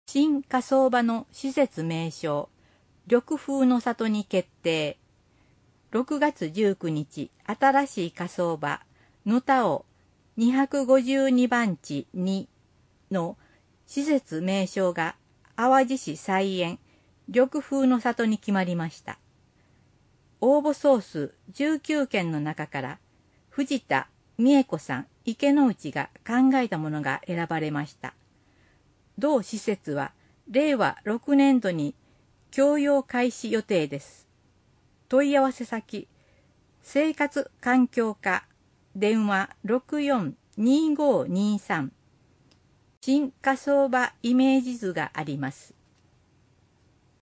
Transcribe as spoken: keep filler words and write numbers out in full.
新火葬場の施設名称、緑風の里に決定。ろくがつじゅうくにち、新しい火葬場、野田尾にひゃくごじゅうにばんちにの施設名称が淡路市菜園、緑風の里に決まりました。応募総数じゅうきゅうけんの中から、藤田美恵子さん、池之内が考えたものが選ばれました。同施設はれいわろくねんどに供用開始予定です。問い合わせ先、生活環境課、電話 ろくよんにごにさん。新火葬場イメージ図があります。